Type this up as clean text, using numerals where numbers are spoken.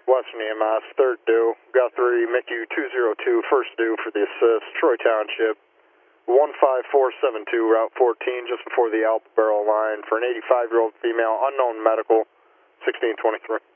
Western EMS, third due, Guthrie, MICU 202, first due for the assist, Troy Township, 15472, Route 14, just before the Alpha Barrel line for an 85-year-old female, unknown medical, 1623.